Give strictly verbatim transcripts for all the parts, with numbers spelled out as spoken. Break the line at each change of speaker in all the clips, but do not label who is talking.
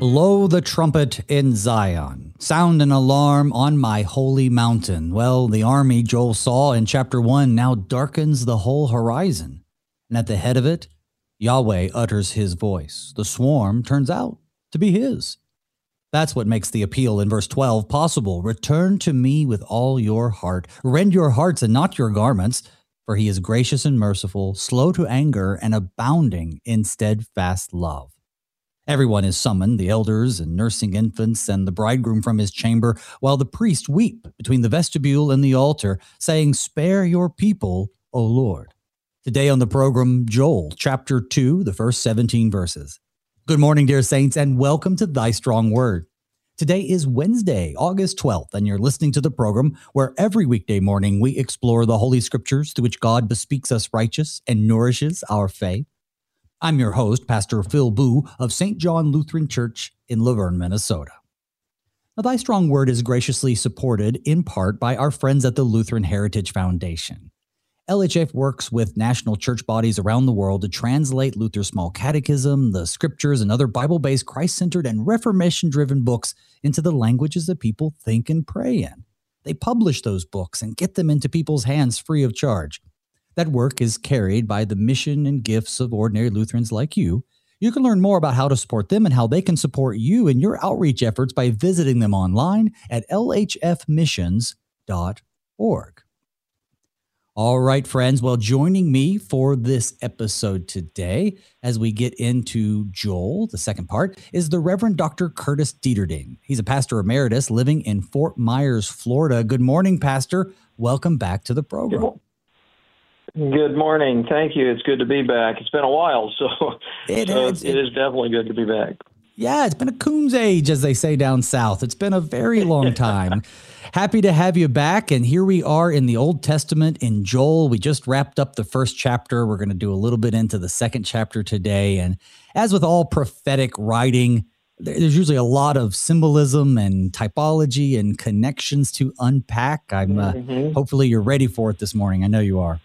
Blow the trumpet in Zion. Sound an alarm on my holy mountain. Well, the army Joel saw in chapter one now darkens the whole horizon. And at the head of it, Yahweh utters his voice. The swarm turns out to be his. That's what makes the appeal in verse twelve possible. Return to me with all your heart. Rend your hearts and not your garments, for he is gracious and merciful, slow to anger, and abounding in steadfast love. Everyone is summoned, the elders and nursing infants and the bridegroom from his chamber, while the priests weep between the vestibule and the altar, saying, Spare your people, O Lord. Today on the program, Joel, chapter two, the first seventeen verses. Good morning, dear saints, and welcome to Thy Strong Word. Today is Wednesday, August twelfth, and you're listening to the program where every weekday morning we explore the Holy Scriptures through which God bespeaks us righteous and nourishes our faith. I'm your host, Pastor Phil Boo of Saint John Lutheran Church in Laverne, Minnesota. Now, Thy Strong Word is graciously supported in part by our friends at the Lutheran Heritage Foundation. L H F works with national church bodies around the world to translate Luther's Small Catechism, the Scriptures, and other Bible-based, Christ-centered, and Reformation-driven books into the languages that people think and pray in. They publish those books and get them into people's hands free of charge. That work is carried by the mission and gifts of ordinary Lutherans like you. You can learn more about how to support them and how they can support you in your outreach efforts by visiting them online at l h f missions dot org. All right, friends. Well, joining me for this episode today, as we get into Joel, the second part, is the Reverend Doctor Curtis Dieterding. He's a pastor emeritus living in Fort Myers, Florida. Good morning, Pastor. Welcome back to the program.
Good morning. Thank you. It's good to be back. It's been a while, so,
it,
so
is,
it, it is definitely good to be back.
Yeah, it's been a coon's age, as they say down south. It's been a very long time. Happy to have you back, and here we are in the Old Testament in Joel. We just wrapped up the first chapter. We're going to do a little bit into the second chapter today, and as with all prophetic writing, there's usually a lot of symbolism and typology and connections to unpack. I'm uh, mm-hmm. Hopefully you're ready for it this morning. I know you are.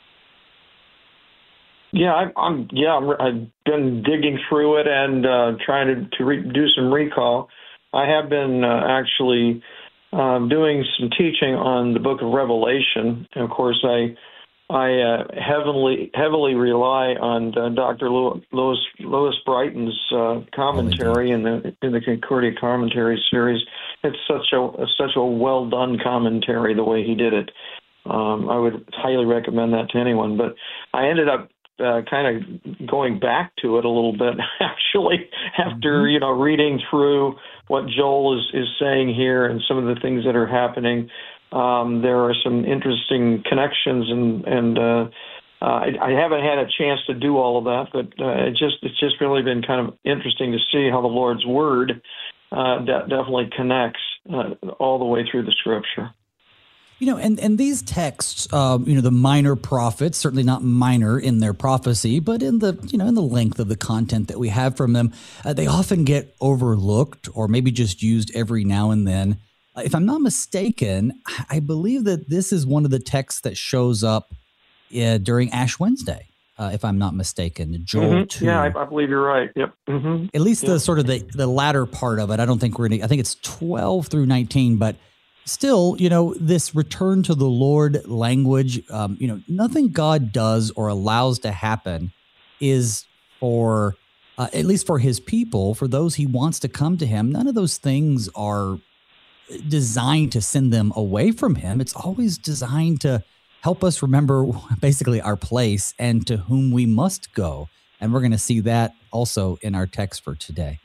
Yeah, I, I'm. Yeah, I'm, I've been digging through it and uh, trying to to re- do some recall. I have been uh, actually um, doing some teaching on the Book of Revelation, and of course, I I uh, heavily heavily rely on uh, Doctor Lewis Lewis Brighton's uh, commentary oh, in the in the Concordia Commentary series. It's such a such a well done commentary the way he did it. Um, I would highly recommend that to anyone. But I ended up. Uh, kind of going back to it a little bit, actually, after, mm-hmm. you know, reading through what Joel is, is saying here and some of the things that are happening. Um, there are some interesting connections, and, and uh, uh, I, I haven't had a chance to do all of that, but uh, it just it's just really been kind of interesting to see how the Lord's Word uh, de- definitely connects uh, all the way through the Scripture.
You know, and, and these texts, um, you know, the minor prophets, certainly not minor in their prophecy, but in the, you know, in the length of the content that we have from them, uh, they often get overlooked or maybe just used every now and then. Uh, if I'm not mistaken, I believe that this is one of the texts that shows up uh, during Ash Wednesday, uh, if I'm not mistaken, Joel
mm-hmm.
two.
Yeah, I, I believe you're right. Yep. Mm-hmm.
At least
yep.
the sort of the, the latter part of it. I don't think we're going to, I think it's twelve through nineteen, but still, you know, this return to the Lord language, um, you know, nothing God does or allows to happen is for, uh, at least for his people, for those he wants to come to him. None of those things are designed to send them away from him. It's always designed to help us remember basically our place and to whom we must go. And we're going to see that also in our text for today.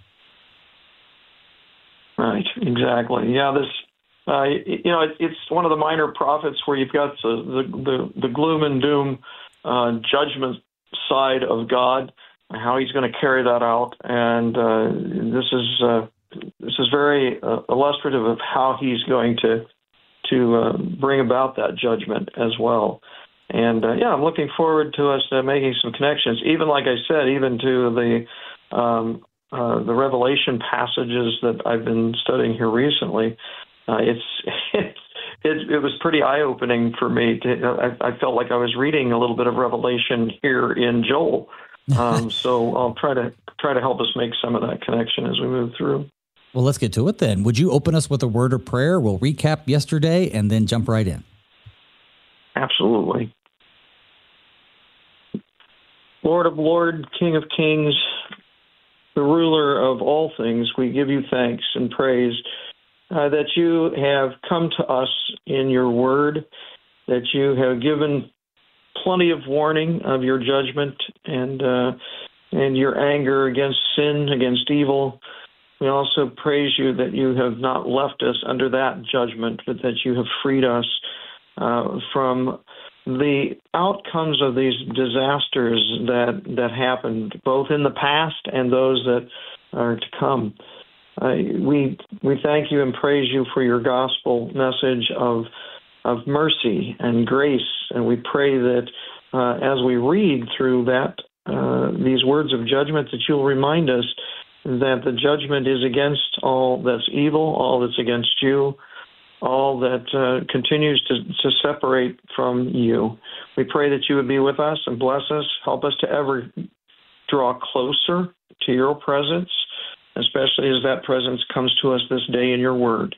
Right, exactly. Yeah, this... Uh, you know, it, it's one of the minor prophets where you've got the the, the, the gloom and doom uh, judgment side of God, how He's going to carry that out, and uh, this is uh, this is very uh, illustrative of how He's going to to uh, bring about that judgment as well. And uh, yeah, I'm looking forward to us uh, making some connections. Even like I said, even to the um, uh, the Revelation passages that I've been studying here recently. Uh, it's, it's it, it was pretty eye-opening for me. To, I, I felt like I was reading a little bit of Revelation here in Joel, Um, so I'll try to try to help us make some of that connection as we move through.
Well, let's get to it then. Would you open us with a word of prayer? We'll recap yesterday and then jump right in.
Absolutely. Lord of Lords, King of Kings, the ruler of all things, we give you thanks and praise uh, that you have come to us in your word, that you have given plenty of warning of your judgment and uh, and your anger against sin, against evil. We also praise you that you have not left us under that judgment, but that you have freed us uh, from the outcomes of these disasters that that happened, both in the past and those that are to come. Uh, we we thank you and praise you for your gospel message of of mercy and grace, and we pray that uh, as we read through that uh, these words of judgment, that you'll remind us that the judgment is against all that's evil, all that's against you, all that uh, continues to, to separate from you. We pray that you would be with us and bless us, help us to ever draw closer to your presence, especially as that presence comes to us this day in your word.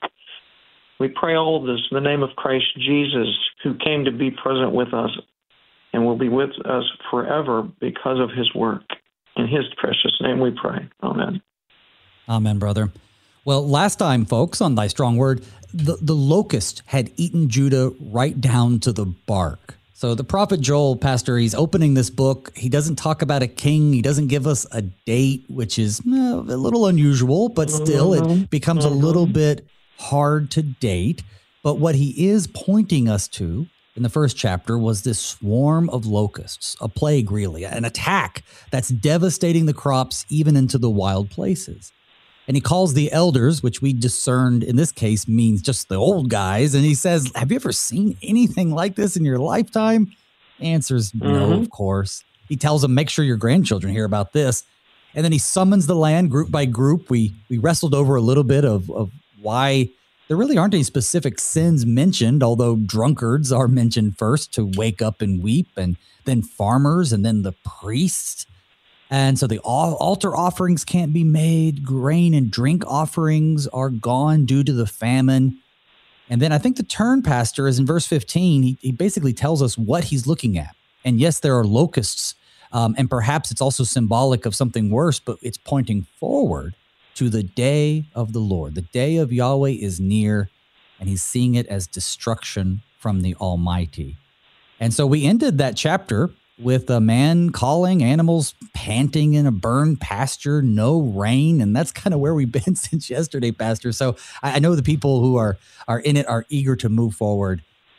We pray all of this in the name of Christ Jesus, who came to be present with us and will be with us forever because of his work. In his precious name we pray. Amen.
Amen, brother. Well, last time, folks, on Thy Strong Word, the, the locust had eaten Judah right down to the bark. So the prophet Joel, Pastor, he's opening this book. He doesn't talk about a king. He doesn't give us a date, which is eh, a little unusual, but still mm-hmm. it becomes mm-hmm. a little bit hard to date. But what he is pointing us to in the first chapter was this swarm of locusts, a plague really, an attack that's devastating the crops even into the wild places. And he calls the elders, which we discerned in this case means just the old guys. And he says, have you ever seen anything like this in your lifetime? Answers mm-hmm. no, of course. He tells them, make sure your grandchildren hear about this. And then he summons the land group by group. We we wrestled over a little bit of, of why there really aren't any specific sins mentioned, although drunkards are mentioned first to wake up and weep, and then farmers, and then the priests. And so the altar offerings can't be made. Grain and drink offerings are gone due to the famine. And then I think the turn, Pastor, is in verse fifteen. He, he basically tells us what he's looking at. And yes, there are locusts, um, and perhaps it's also symbolic of something worse, but it's pointing forward to the day of the Lord. The day of Yahweh is near, and he's seeing it as destruction from the Almighty. And so we ended that chapter with a man calling, animals panting in a burned pasture, no rain. And that's kind of where we've been since yesterday, Pastor. So I know the people who are, are in it are eager to move forward.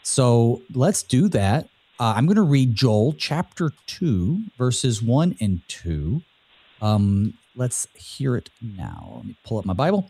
So let's do that. Uh, I'm going to read Joel chapter two, verses one and two. Um, let's hear it now. Let me pull up my Bible.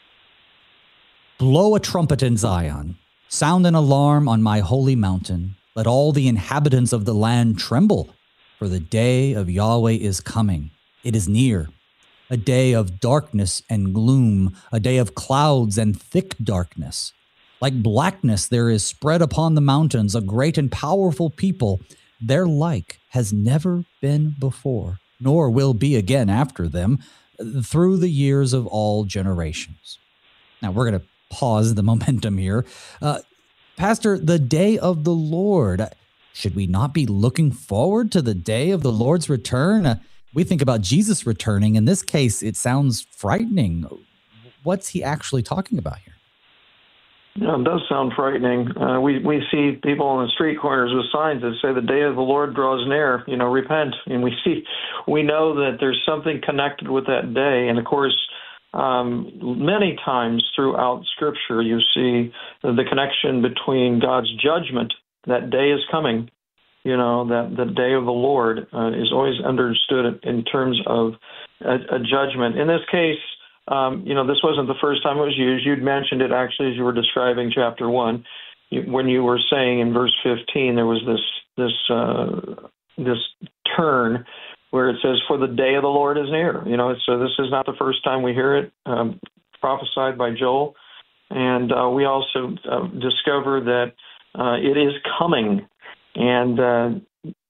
Blow a trumpet in Zion, sound an alarm on my holy mountain. Let all the inhabitants of the land tremble, for the day of Yahweh is coming. It is near, a day of darkness and gloom, a day of clouds and thick darkness. Like blackness there is spread upon the mountains a great and powerful people. Their like has never been before, nor will be again after them, through the years of all generations. Now, we're going to pause the momentum here. Uh, Pastor, the day of the Lord, should we not be looking forward to the day of the Lord's return? Uh, we think about Jesus returning. In this case, it sounds frightening. What's he actually talking about here?
Yeah, it does sound frightening. Uh, we, we see people on the street corners with signs that say the day of the Lord draws near, you know, repent. And we see, we know that there's something connected with that day. And of course, Um, many times throughout Scripture, you see the connection between God's judgment. That day is coming. You know, that the day of the Lord uh, is always understood in terms of a, a judgment. In this case, um, you know, this wasn't the first time it was used. You'd mentioned it actually as you were describing chapter one, you, when you were saying in verse fifteen there was this this uh, this turn where it says, for the day of the Lord is near. You know, so this is not the first time we hear it um, prophesied by Joel. And uh, we also uh, discover that uh, it is coming. And uh,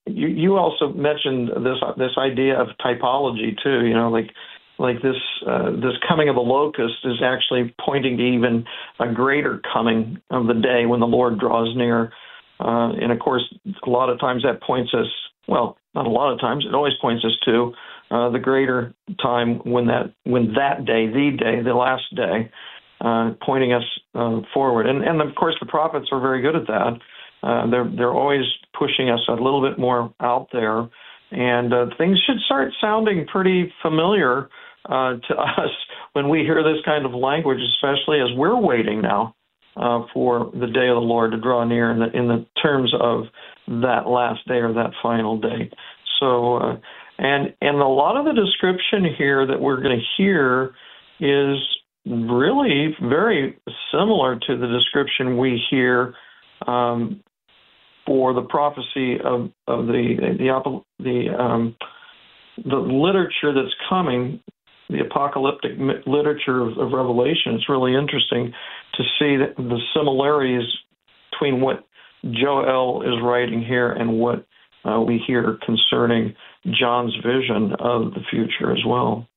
you, you also mentioned this this idea of typology too. You know, like like this uh, this coming of the locust is actually pointing to even a greater coming of the day when the Lord draws near. Uh, and of course, a lot of times that points us. Well, not a lot of times. It always points us to uh, the greater time when that when that day, the day, the last day, uh, pointing us uh, forward. And and of course, the prophets are very good at that. Uh, they're they're always pushing us a little bit more out there, and uh, things should start sounding pretty familiar uh, to us when we hear this kind of language, especially as we're waiting now uh, for the day of the Lord to draw near in the in the terms of that last day or that final day. So, uh, and and a lot of the description here that we're going to hear is really very similar to the description we hear um, for the prophecy of, of the the the um, the literature that's coming, the apocalyptic literature of, of Revelation. It's really interesting to see that the similarities between what Joel is writing here and what uh, we hear concerning John's vision of the future as well.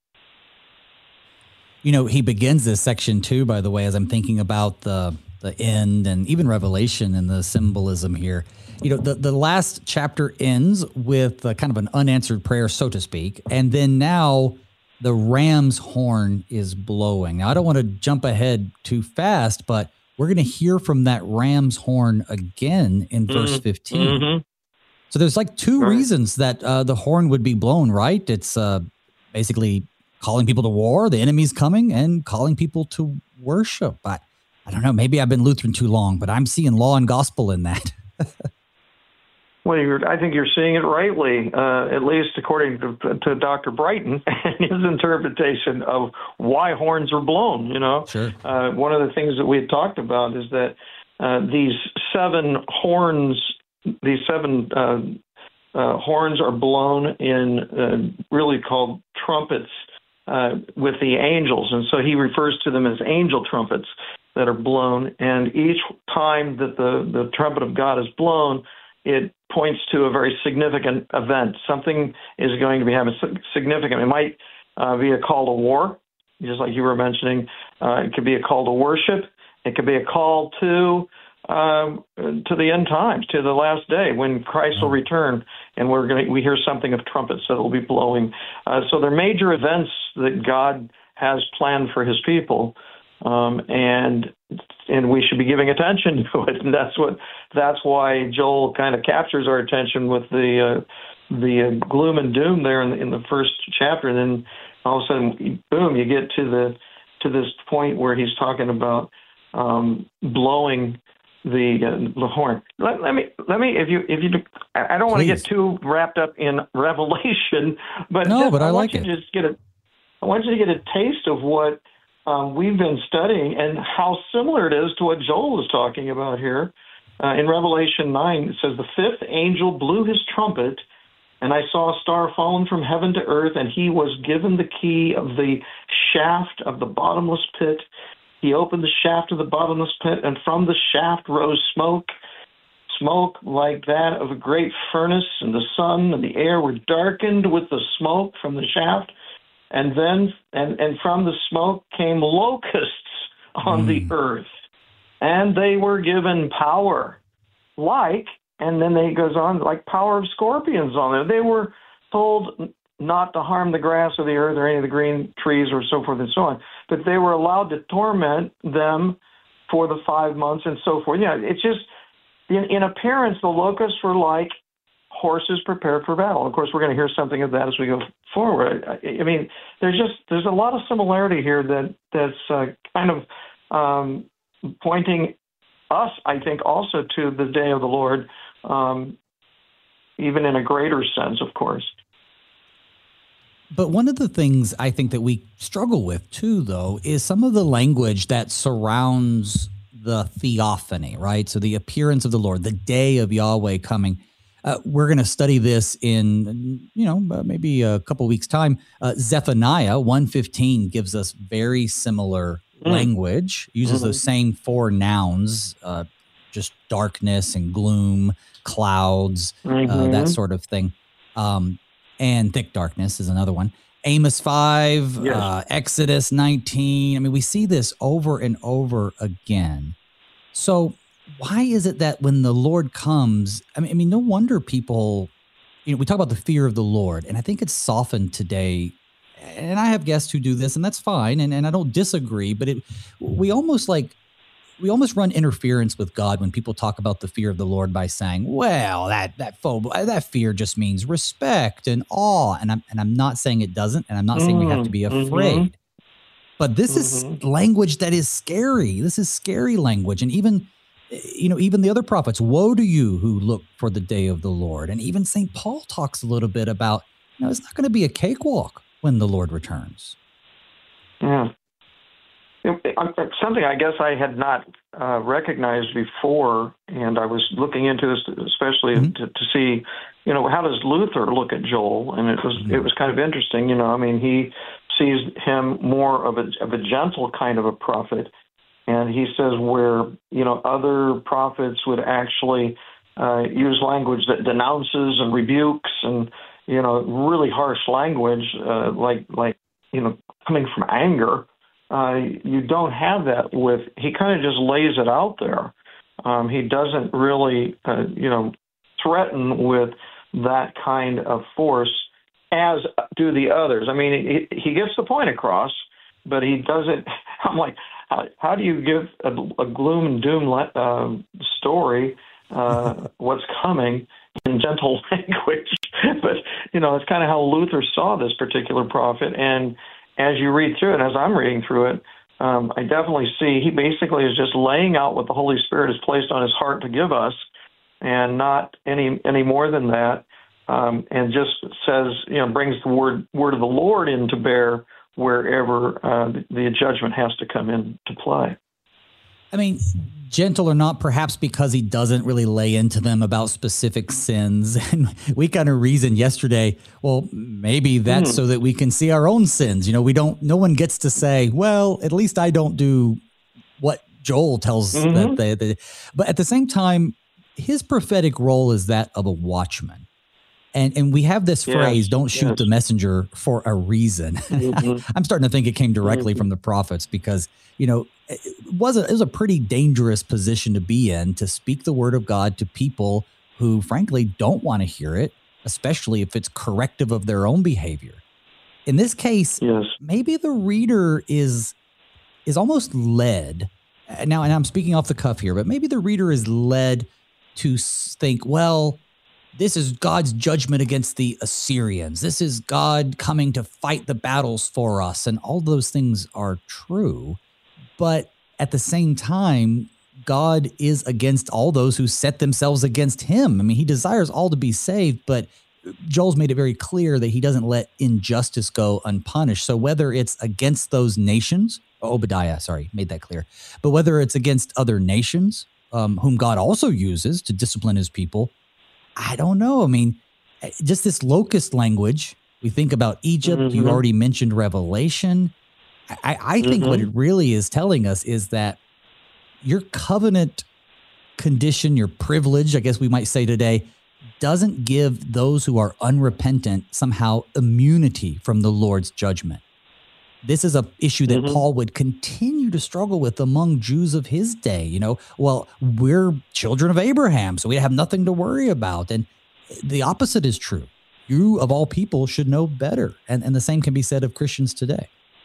You know, he begins this section too, by the way, as I'm thinking about the the end and even Revelation and the symbolism here. You know, the, the last chapter ends with a kind of an unanswered prayer, so to speak, and then now the ram's horn is blowing. Now, I don't want to jump ahead too fast, but we're going to hear from that ram's horn again in verse
mm-hmm.
fifteen.
Mm-hmm.
So there's like two
right.
reasons that uh, the horn would be blown, right? It's uh, basically calling people to war, the enemy's coming, and calling people to worship. But I don't know, maybe I've been Lutheran too long, but I'm seeing law and gospel in that.
Well, you're, I think you're seeing it rightly, uh, at least according to, to Doctor Brighton and his interpretation of why horns are blown. You know,
sure.
uh, one of the things that we had talked about is that uh, these seven horns, these seven uh, uh, horns are blown in uh, really called trumpets uh, with the angels, and so he refers to them as angel trumpets that are blown. And each time that the, the trumpet of God is blown, it points to a very significant event. Something is going to be having significant. It might uh, be a call to war, just like you were mentioning. Uh, it could be a call to worship. It could be a call to um, to the end times, to the last day when Christ will return, and we're going to we hear something of trumpets that will be blowing. Uh, so they're major events that God has planned for His people. Um, and and we should be giving attention to it, and that's what that's why Joel kind of captures our attention with the uh, the uh, gloom and doom there in the, in the first chapter, and then all of a sudden, boom, you get to the to this point where he's talking about um, blowing the uh, the horn. Let, let me let me if you if you I don't want to get too wrapped up in Revelation, but
no,
just,
but I,
I
like
want
it.
you to just get a I want you to get a taste of what. Um, we've been studying and how similar it is to what Joel is talking about here. Uh, in Revelation nine, it says, the fifth angel blew his trumpet, and I saw a star fallen from heaven to earth, and he was given the key of the shaft of the bottomless pit. He opened the shaft of the bottomless pit, and from the shaft rose smoke, smoke like that of a great furnace, and the sun and the air were darkened with the smoke from the shaft. And then, and, and from the smoke came locusts on mm. the earth, and they were given power, like, and then he goes on, like power of scorpions on there. They were told not to harm the grass of the earth or any of the green trees or so forth and so on, but they were allowed to torment them for the five months and so forth. Yeah, it's just, in, in appearance, the locusts were like horses prepared for battle. Of course, we're going to hear something of that as we go forward. I, I mean, there's just there's a lot of similarity here that that's uh, kind of um, pointing us, I think, also to the day of the Lord, um, even in a greater sense, of course.
But one of the things I think that we struggle with too, though, is some of the language that surrounds the theophany, right? So the appearance of the Lord, the day of Yahweh coming. Uh, we're going to study this in, you know, uh, maybe a couple weeks' time. Uh, Zephaniah one fifteen gives us very similar mm. language, uses mm-hmm. those same four nouns, uh, just darkness and gloom, clouds, mm-hmm. uh, that sort of thing. Um, and thick darkness is another one. Amos five, yes. uh, Exodus nineteen. I mean, we see this over and over again. So why is it that when the Lord comes, I mean, I mean, no wonder people, you know, we talk about the fear of the Lord, and I think it's softened today. And I have guests who do this, and that's fine, and, and I don't disagree, but it, we almost like, we almost run interference with God when people talk about the fear of the Lord by saying, well, that that phob- that fear just means respect and awe. And I'm, and I'm not saying it doesn't, and I'm not saying we have to be afraid. Mm-hmm. But this mm-hmm. is language that is scary. This is scary language. And even, you know, even the other prophets, woe to you who look for the day of the Lord. And even Saint Paul talks a little bit about, you know, it's not going to be a cakewalk when the Lord returns.
Yeah. Something I guess I had not uh, recognized before, and I was looking into this especially mm-hmm. to, to see, you know, how does Luther look at Joel? And it was mm-hmm. it was kind of interesting. You know, I mean, he sees him more of a of a gentle kind of a prophet, and he says where, you know, other prophets would actually uh, use language that denounces and rebukes and, you know, really harsh language, uh, like like you know, coming from anger. Uh, you don't have that with, he kind of just lays it out there. Um, he doesn't really, uh, you know, threaten with that kind of force, as do the others. I mean, he, he gets the point across, but he doesn't, I'm like, how, how do you give a, a gloom and doom uh, story, uh, what's coming, in gentle language? But, you know, it's kind of how Luther saw this particular prophet. And as you read through it, as I'm reading through it, um, I definitely see he basically is just laying out what the Holy Spirit has placed on his heart to give us, and not any any more than that, um, and just says, you know, brings the word word of the Lord into bear wherever uh, the, the judgment has to come into play.
I mean, gentle or not, perhaps because he doesn't really lay into them about specific sins. And we kind of reasoned yesterday, well, maybe that's mm. so that we can see our own sins. You know, we don't, no one gets to say, well, at least I don't do what Joel tells mm-hmm. that they, they, but at the same time, his prophetic role is that of a watchman. And and we have this phrase, yes, don't shoot yes. the messenger for a reason. Mm-hmm. I'm starting to think it came directly mm-hmm. from the prophets because, you know, it was, a, it was a pretty dangerous position to be in, to speak the word of God to people who, frankly, don't want to hear it, especially if it's corrective of their own behavior. In this case, yes. maybe the reader is is almost led, now, and I'm speaking off the cuff here, but maybe the reader is led to think, well, this is God's judgment against the Assyrians. This is God coming to fight the battles for us. And all those things are true. But at the same time, God is against all those who set themselves against him. I mean, he desires all to be saved, but Joel's made it very clear that he doesn't let injustice go unpunished. So whether it's against those nations, Obadiah, sorry, made that clear, but whether it's against other nations, um, whom God also uses to discipline his people, I don't know. I mean, just this locust language, we think about Egypt, mm-hmm. you already mentioned Revelation. I, I think mm-hmm. what it really is telling us is that your covenant condition, your privilege, I guess we might say today, doesn't give those who are unrepentant somehow immunity from the Lord's judgment. This is an issue that mm-hmm. Paul would continue to struggle with among Jews of his day. You know, well, we're children of Abraham, so we have nothing to worry about. And the opposite is true. You, of all people, should know better. And, and the same can be said of Christians today.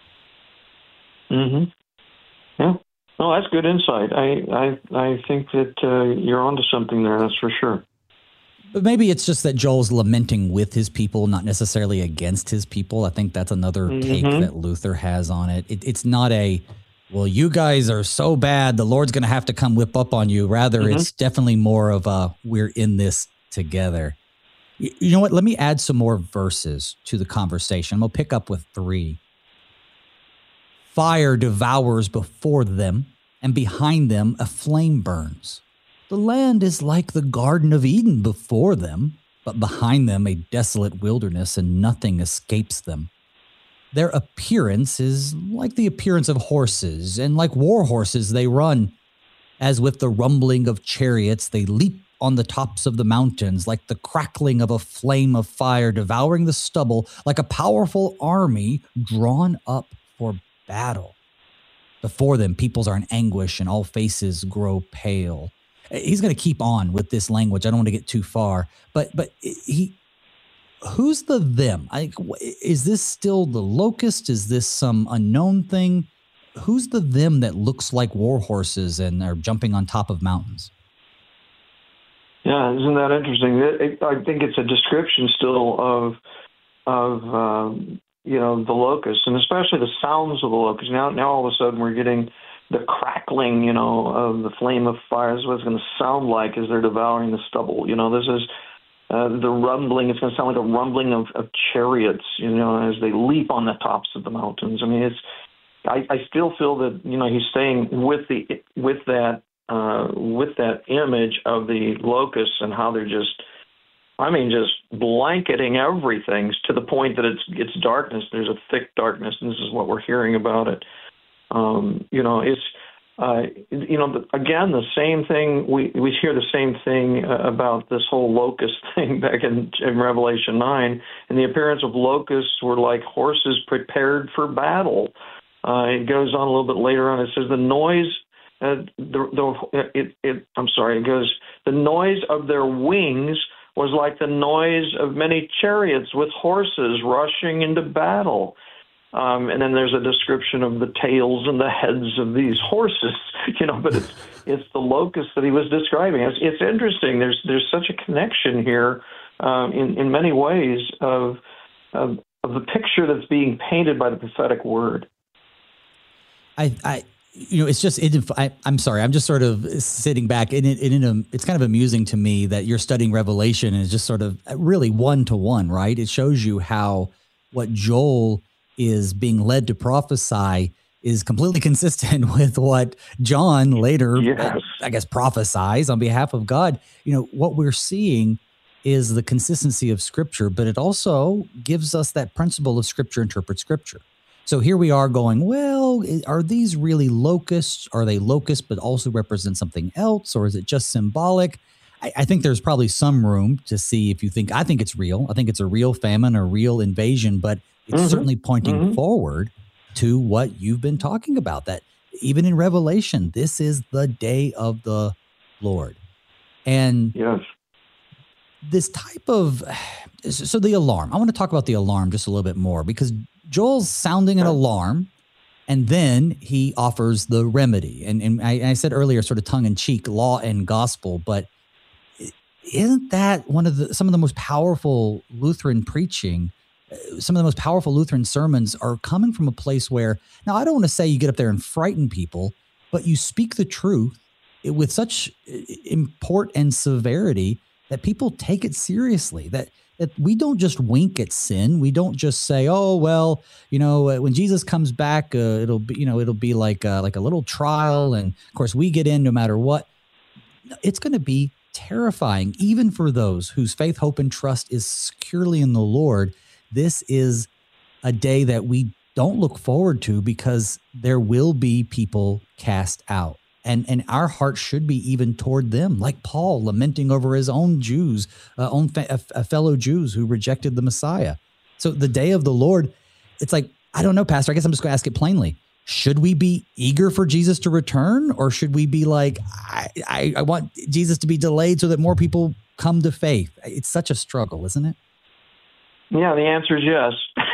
Mm-hmm. Yeah. No, that's good insight. I I, I think that uh, you're onto something there, that's for sure.
But maybe it's just that Joel's lamenting with his people, not necessarily against his people. I think that's another mm-hmm. take that Luther has on it. it. It's not a, well, you guys are so bad, the Lord's going to have to come whip up on you. Rather, mm-hmm. it's definitely more of a, we're in this together. You, you know what? Let me add some more verses to the conversation. We'll pick up with three. Fire devours before them, and behind them a flame burns. The land is like the Garden of Eden before them, but behind them a desolate wilderness, and nothing escapes them. Their appearance is like the appearance of horses, and like war horses they run. As with the rumbling of chariots, they leap on the tops of the mountains, like the crackling of a flame of fire devouring the stubble, like a powerful army drawn up for battle. Before them, peoples are in anguish and all faces grow pale. He's going to keep on with this language. I don't want to get too far, but but he, who's the them? I, is this still the locust? Is this some unknown thing? Who's the them that looks like war horses and are jumping on top of mountains?
Yeah, isn't that interesting? It, it, I think it's a description still of of um, you know, the locusts, and especially the sounds of the locusts. Now, now all of a sudden we're getting the crackling, you know, of the flame of fire. This is what it's going to sound like as they're devouring the stubble. You know, this is uh, the rumbling. It's going to sound like a rumbling of, of chariots, you know, as they leap on the tops of the mountains. I mean, it's. I, I still feel that, you know, he's staying with the with that uh, with that image of the locusts and how they're just. I mean, just blanketing everything to the point that it's it's darkness. There's a thick darkness, and this is what we're hearing about it. Um, you know, it's uh, you know, again, the same thing. We we hear the same thing uh, about this whole locust thing back in, in Revelation nine. And the appearance of locusts were like horses prepared for battle. Uh, it goes on a little bit later on. It says the noise. Uh, the, the it, it I'm sorry. It goes the noise of their wings was like the noise of many chariots with horses rushing into battle. Um, and then there's a description of the tails and the heads of these horses, you know, but it's it's the locusts that he was describing. It's, it's interesting. There's there's such a connection here um, in, in many ways of, of of the picture that's being painted by the prophetic word.
I, I You know, it's just, it, I, I'm sorry, I'm just sort of sitting back, and it, it, it, it's kind of amusing to me that you're studying Revelation and it's just sort of really one-to-one, right? It shows you how what Joel is being led to prophesy is completely consistent with what John later,
yes.
I guess, prophesies on behalf of God. You know, what we're seeing is the consistency of Scripture, but it also gives us that principle of Scripture interprets Scripture. So here we are going, well, are these really locusts? Are they locusts but also represent something else? Or is it just symbolic? I, I think there's probably some room to see if you think, I think it's real. I think it's a real famine, a real invasion, but it's mm-hmm. certainly pointing mm-hmm. forward to what you've been talking about, that even in Revelation, this is the day of the Lord. And
yes.
this type of, so the alarm, I want to talk about the alarm just a little bit more, because Joel's sounding an alarm, and then he offers the remedy. And, and I, I said earlier, sort of tongue-in-cheek, law and gospel, but isn't that one of the some of the most powerful Lutheran preaching? Some of the most powerful Lutheran sermons are coming from a place where, now I don't want to say you get up there and frighten people, but you speak the truth with such import and severity that people take it seriously, that that we don't just wink at sin. We don't just say, "Oh, well, you know, when Jesus comes back, uh, it'll be, you know, it'll be like uh, like a little trial, and of course we get in no matter what." It's going to be terrifying, even for those whose faith, hope, and trust is securely in the Lord. This is a day that we don't look forward to, because there will be people cast out. And and our heart should be even toward them, like Paul lamenting over his own Jews, uh, own fa- uh, fellow Jews who rejected the Messiah. So the day of the Lord, it's like, I don't know, Pastor, I guess I'm just going to ask it plainly. Should we be eager for Jesus to return, or should we be like, I, I, I want Jesus to be delayed so that more people come to faith? It's such a struggle, isn't it?
Yeah, the answer is yes.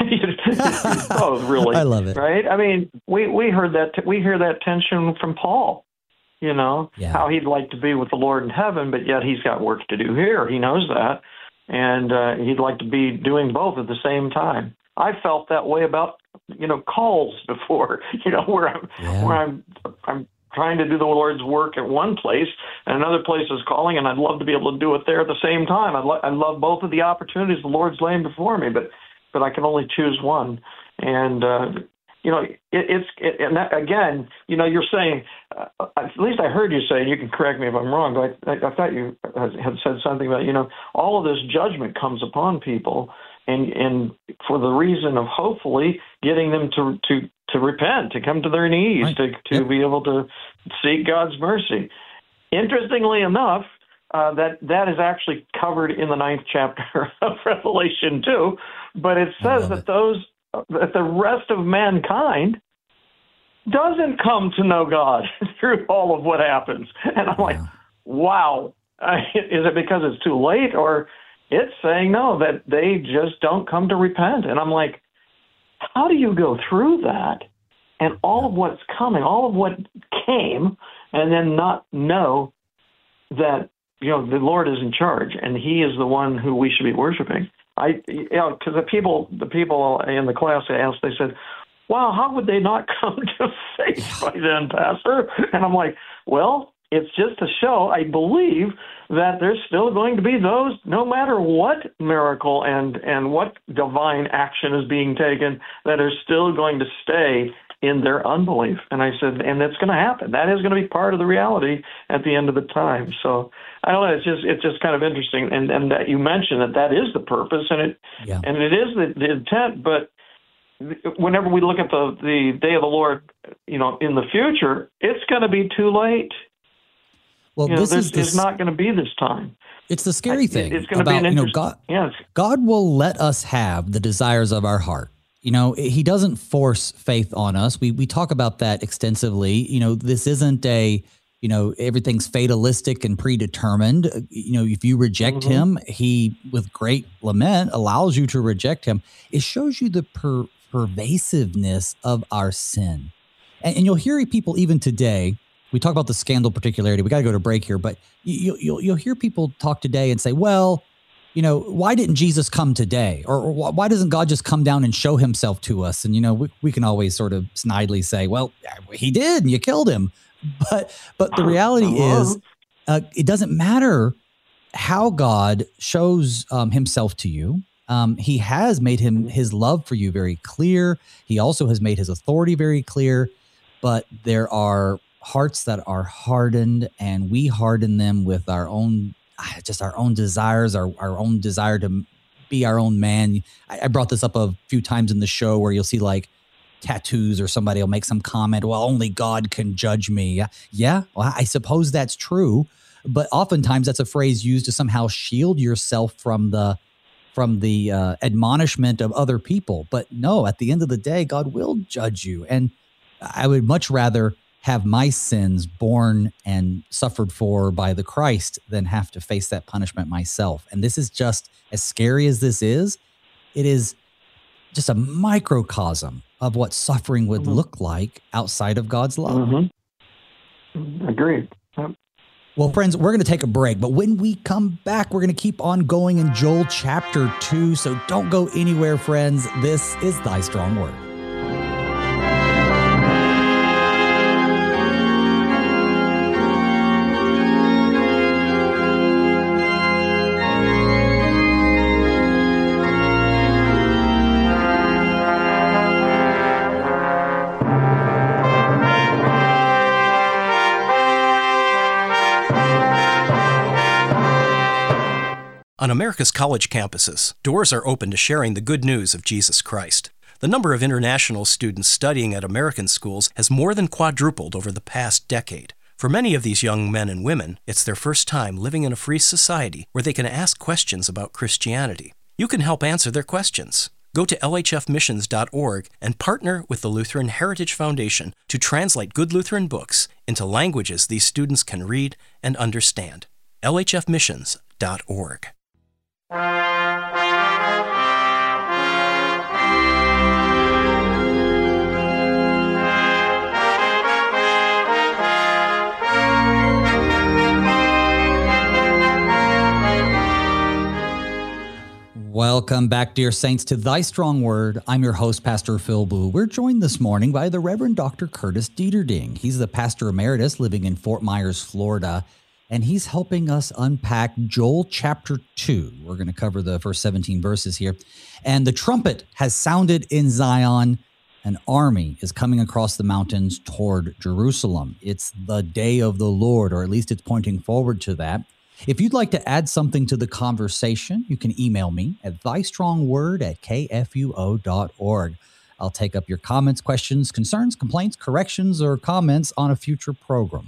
Both, really.
I love it.
Right? I mean, we, we heard that, t- we hear that tension from Paul. You know,
yeah.
how he'd like to be with the Lord in heaven, but yet he's got work to do here. He knows that. And uh, he'd like to be doing both at the same time. I felt that way about, you know, calls before, you know, where I'm, yeah. where I'm, I'm trying to do the Lord's work at one place and another place is calling, and I'd love to be able to do it there at the same time. I'd, lo- I love both of the opportunities the Lord's laying before me, but, but I can only choose one. And, uh, You know, it, it's it, and that, again, you know, you're saying, uh, at least I heard you say, and you can correct me if I'm wrong, but I, I thought you had said something about, you know, all of this judgment comes upon people, and and for the reason of hopefully getting them to to to repent, to come to their knees,
Right.
to, to
Yep.
be able to seek God's mercy. Interestingly enough, uh, that, that is actually covered in the ninth chapter of Revelation too, but it
I
says
love
that
it.
those, that the rest of mankind doesn't come to know God through all of what happens. And I'm like,
Yeah.
wow, uh, is it because it's too late? Or it's saying no, that they just don't come to repent. And I'm like, how do you go through that and all of what's coming, all of what came, and then not know that, you know, the Lord is in charge and he is the one who we should be worshiping? I, you know, because the people, the people in the class I asked, they said, wow, how would they not come to faith by then, Pastor? And I'm like, well, it's just to show, I believe, that there's still going to be those, no matter what miracle and, and what divine action is being taken, that are still going to stay in their unbelief. And I said, and that's going to happen. That is going to be part of the reality at the end of the time. So I don't know. It's just it's just kind of interesting, and and that you mentioned that that is the purpose, and it
Yeah.
and it is the, the intent, but whenever we look at the, the day of the Lord, you know, in the future, it's going to be too late.
Well,
You know,
this
there's,
is this,
there's not going to be this time.
it's the scary thing
It's going to be
about,
an
you know,
interest-
God,
Yes.
God will let us have the desires of our heart. You know, he doesn't force faith on us. We we talk about that extensively. You know, this isn't a, you know, everything's fatalistic and predetermined. Uh, You know, if you reject
Mhm.
him, he, with great lament, allows you to reject him. It shows you the per- pervasiveness of our sin. And, and you'll hear people even today, we talk about the scandal particularity. We got to go to break here, but you, you'll, you'll hear people talk today and say, well, you know, why didn't Jesus come today? Or, or why doesn't God just come down and show himself to us? And, you know, we, we can always sort of snidely say, well, he did, and you killed him. But but the reality is, uh, it doesn't matter how God shows um, himself to you. Um, he has made him his love for you very clear. He also has made his authority very clear. But there are hearts that are hardened, and we harden them with our own, just our own desires, our, our own desire to be our own man. I, I brought this up a few times in the show where you'll see like tattoos, or somebody will make some comment, well, only God can judge me. Yeah, well, I suppose that's true. But oftentimes that's a phrase used to somehow shield yourself from the from the uh, admonishment of other people. But no, at the end of the day, God will judge you. And I would much rather have my sins borne and suffered for by the Christ than have to face that punishment myself. And this is just, as scary as this is, it is just a microcosm of what suffering would
Mhm.
look like outside of God's love.
Mm-hmm. Agreed. Yep.
Well, friends, we're going to take a break, but when we come back, we're going to keep on going in Joel chapter two. So don't go anywhere, friends. This is Thy Strong Word.
On America's college campuses, doors are open to sharing the good news of Jesus Christ. The number of international students studying at American schools has more than quadrupled over the past decade. For many of these young men and women, it's their first time living in a free society where they can ask questions about Christianity. You can help answer their questions. Go to L H F missions dot org and partner with the Lutheran Heritage Foundation to translate good Lutheran books into languages these students can read and understand. L H F missions dot org.
Welcome back, dear saints, to Thy Strong Word. I'm your host, Pastor Phil Boo. We're joined this morning by the Reverend Doctor Curtis Dieterding. He's the pastor emeritus living in Fort Myers, Florida, and he's helping us unpack Joel chapter two. We're going to cover the first seventeen verses here. And the trumpet has sounded in Zion. An army is coming across the mountains toward Jerusalem. It's the day of the Lord, or at least it's pointing forward to that. If you'd like to add something to the conversation, you can email me at thystrongword at k f u o dot org. I'll take up your comments, questions, concerns, complaints, corrections, or comments on a future program.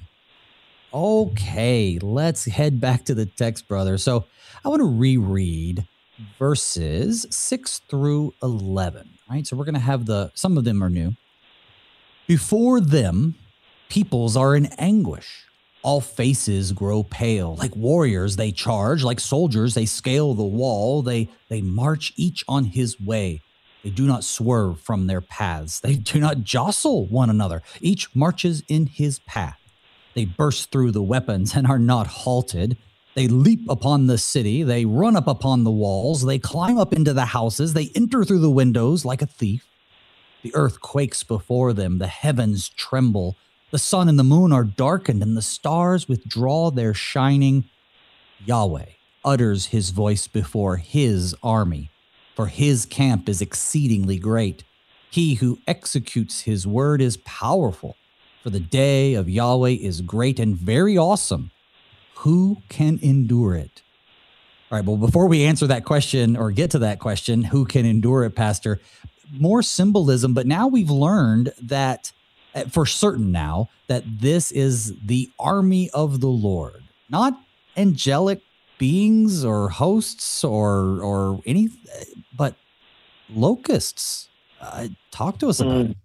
Okay, let's head back to the text, brother. So I want to reread verses six through eleven, right? So we're going to have the, some of them are new. Before them, peoples are in anguish. All faces grow pale. Like warriors, they charge. Like soldiers, they scale the wall. They, they march each on his way. They do not swerve from their paths. They do not jostle one another. Each marches in his path. They burst through the weapons and are not halted. They leap upon the city. They run up upon the walls. They climb up into the houses. They enter through the windows like a thief. The earth quakes before them. The heavens tremble. The sun and the moon are darkened, and the stars withdraw their shining. Yahweh utters his voice before his army, for his camp is exceedingly great. He who executes his word is powerful, for the day of Yahweh is great and very awesome. Who can endure it? All right, well, before we answer that question or get to that question, who can endure it, Pastor? More symbolism, but now we've learned that for certain now that this is the army of the Lord, not angelic beings or hosts or or any, but locusts. Uh, talk to us about mm. it.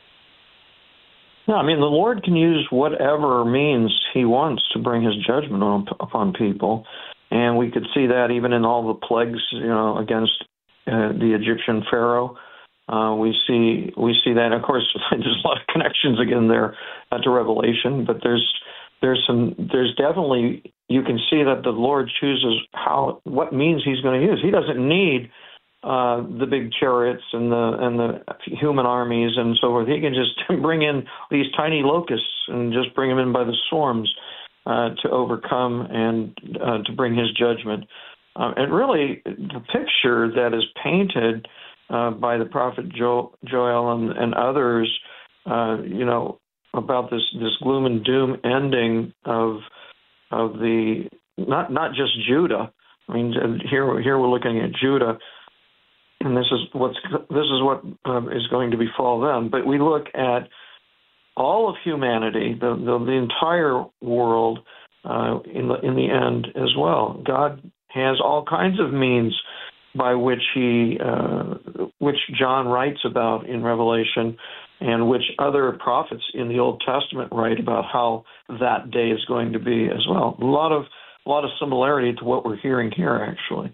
Yeah, I mean, the Lord can use whatever means he wants to bring his judgment on, upon people. And we could see that even in all the plagues, you know, against uh, the Egyptian Pharaoh. Uh, we see we see that. Of course, there's a lot of connections again there uh, to Revelation, but there's there's some there's definitely, you can see that the Lord chooses how what means he's going to use. He doesn't need uh, the big chariots and the and the human armies and so forth. He can just bring in these tiny locusts and just bring them in by the swarms uh, to overcome and uh, to bring his judgment. Uh, and really, the picture that is painted Uh, by the prophet jo- Joel and, and others, uh, you know, about this, this gloom and doom ending of of the not not just Judah. I mean, here here we're looking at Judah, and this is what's this is what um, is going to befall them. But we look at all of humanity, the the, the entire world, uh, in the in the end as well. God has all kinds of means by which he, uh, which John writes about in Revelation, and which other prophets in the Old Testament write about how that day is going to be as well. A lot of, a lot of similarity to what we're hearing here, actually.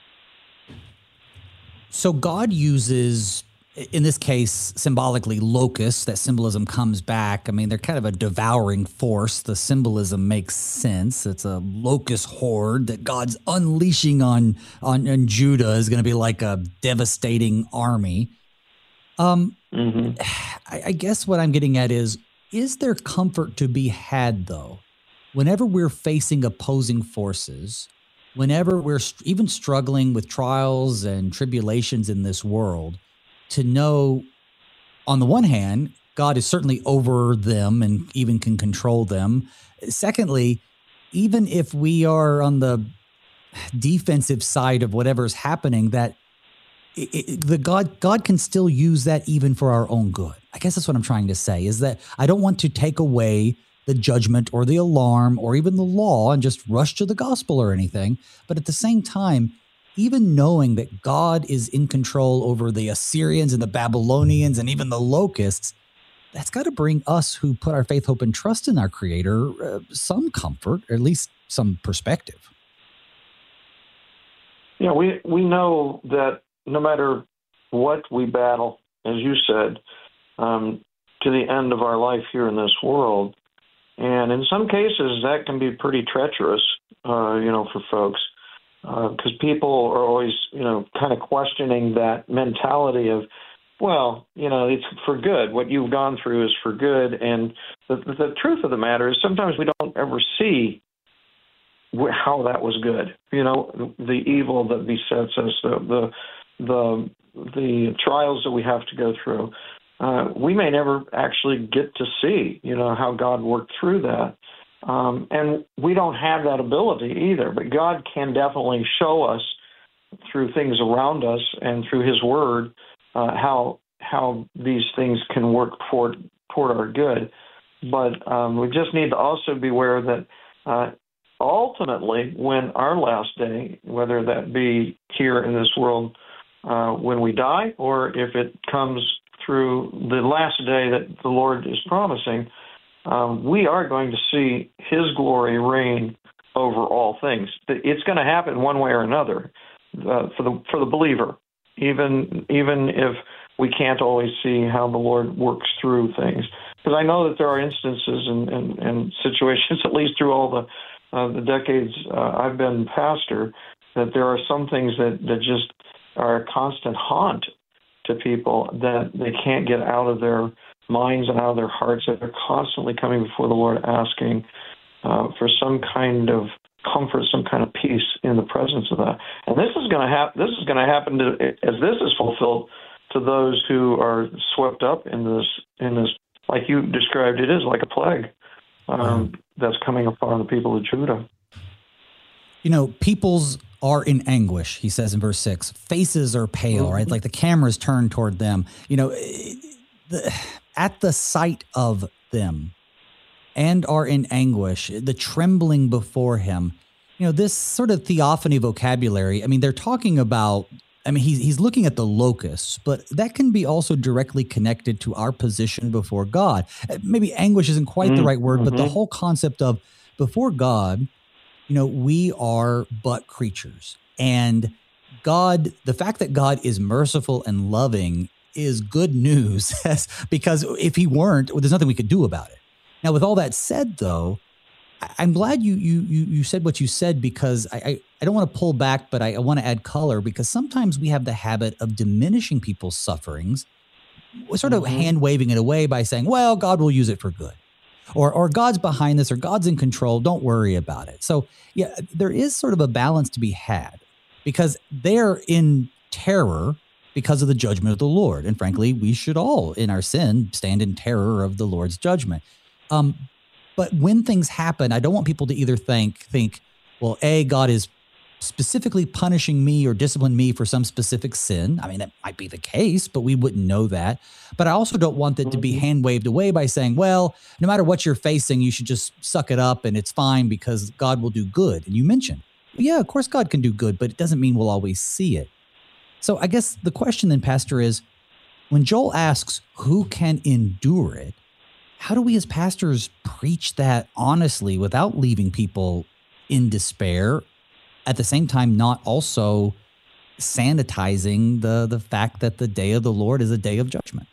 So God uses, in this case, symbolically locusts. That symbolism comes back. I mean, they're kind of a devouring force. The symbolism makes sense. It's a locust horde that God's unleashing on on, on Judah is going to be like a devastating army. Um, mm-hmm. I, I guess what I'm getting at is, is there comfort to be had, though, whenever we're facing opposing forces, whenever we're st- even struggling with trials and tribulations in this world, to know, on the one hand, God is certainly over them and even can control them. Secondly, even if we are on the defensive side of whatever's happening, that it, it, the God God can still use that even for our own good. I guess that's what I'm trying to say, is that I don't want to take away the judgment or the alarm or even the law and just rush to the gospel or anything. But at the same time, even knowing that God is in control over the Assyrians and the Babylonians and even the locusts, that's got to bring us who put our faith, hope, and trust in our Creator uh, some comfort, or at least some perspective.
Yeah, we, we know that no matter what we battle, as you said, um, to the end of our life here in this world, and in some cases that can be pretty treacherous, uh, you know, for folks. Because uh, people are always, you know, kind of questioning that mentality of, well, you know, it's for good. What you've gone through is for good. And the, the truth of the matter is sometimes we don't ever see how that was good. You know, the evil that besets us, the the the, the trials that we have to go through. Uh, we may never actually get to see, you know, how God worked through that. Um, and we don't have that ability either, but God can definitely show us through things around us and through his word uh, how how these things can work for, toward our good. But um, we just need to also be aware that uh, ultimately, when our last day, whether that be here in this world uh, when we die, or if it comes through the last day that the Lord is promising, um, we are going to see His glory reign over all things. It's going to happen one way or another uh, for the for the believer, even even if we can't always see how the Lord works through things. Because I know that there are instances and, and, and situations, at least through all the uh, the decades uh, I've been pastor, that there are some things that, that just are a constant haunt to people that they can't get out of their minds and out of their hearts, that they're constantly coming before the Lord asking uh, for some kind of comfort, some kind of peace in the presence of that. And this is going to happen. This is going to happen to, as this is fulfilled, to those who are swept up in this in this. Like you described, it is like a plague um, that's coming upon the people of Judah.
You know, peoples are in anguish, he says in verse six. Faces are pale, mm-hmm. right? Like the camera's turned toward them. You know, the, at the sight of them, and are in anguish, the trembling before him. You know, this sort of theophany vocabulary, I mean, they're talking about, I mean, he's, he's looking at the locusts, but that can be also directly connected to our position before God. Maybe anguish isn't quite mm-hmm. the right word, but the whole concept of before God, you know, we are but creatures. And God, the fact that God is merciful and loving is good news, because if he weren't, well, there's nothing we could do about it. Now, with all that said, though, I'm glad you you you you said what you said, because I I, I don't want to pull back, but I, I want to add color, because sometimes we have the habit of diminishing people's sufferings, sort of mm-hmm. hand waving it away by saying, well, God will use it for good, or or God's behind this, or God's in control, don't worry about it. So yeah, there is sort of a balance to be had, because they're in terror because of the judgment of the Lord. And frankly, we should all in our sin stand in terror of the Lord's judgment. Um, But when things happen, I don't want people to either think, think, well, A, God is specifically punishing me or disciplining me for some specific sin. I mean, that might be the case, but we wouldn't know that. But I also don't want that to be hand waved away by saying, well, no matter what you're facing, you should just suck it up and it's fine because God will do good. And you mentioned, well, yeah, of course God can do good, but it doesn't mean we'll always see it. So I guess the question then, Pastor, is when Joel asks who can endure it, how do we as pastors preach that honestly without leaving people in despair, at the same time not also sanitizing the, the fact that the day of the Lord is a day of judgment?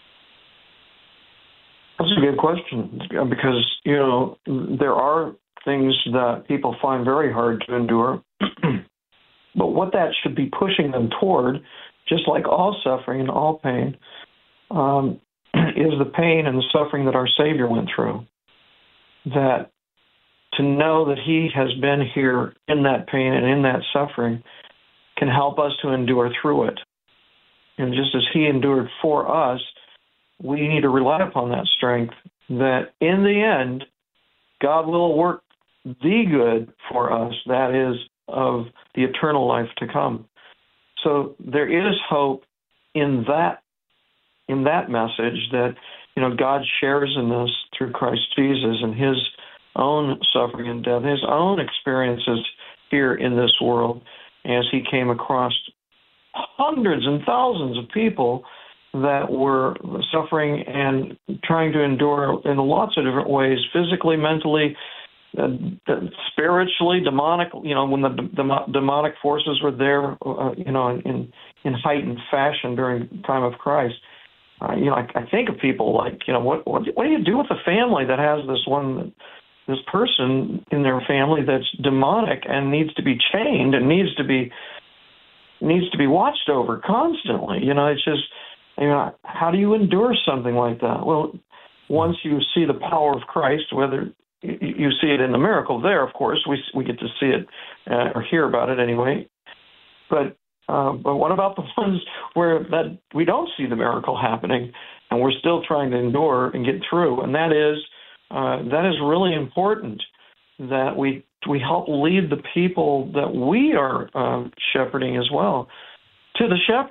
That's a good question, because, you know, there are things that people find very hard to endure, but what that should be pushing them toward, just like all suffering and all pain, um, is the pain and the suffering that our Savior went through. That to know that he has been here in that pain and in that suffering can help us to endure through it. And just as he endured for us, we need to rely upon that strength, that in the end, God will work the good for us, that is, of the eternal life to come. So there is hope in that in that message, that, you know, God shares in this through Christ Jesus and his own suffering and death, his own experiences here in this world, as he came across hundreds and thousands of people that were suffering and trying to endure in lots of different ways, physically, mentally, uh, spiritually, demonic, you know, when the, the demonic forces were there, uh, you know, in, in heightened fashion during the time of Christ. Uh, you know, I, I think of people like, you know, what, what what do you do with a family that has this one, this person in their family that's demonic and needs to be chained and needs to be needs to be watched over constantly? You know, it's just, you know, how do you endure something like that? Well, once you see the power of Christ, whether you see it in the miracle there, of course, we we get to see it uh, or hear about it anyway, but. Uh, but what about the ones where that we don't see the miracle happening, and we're still trying to endure and get through? And that is uh, that is really important, that we we help lead the people that we are uh, shepherding as well to the shepherd,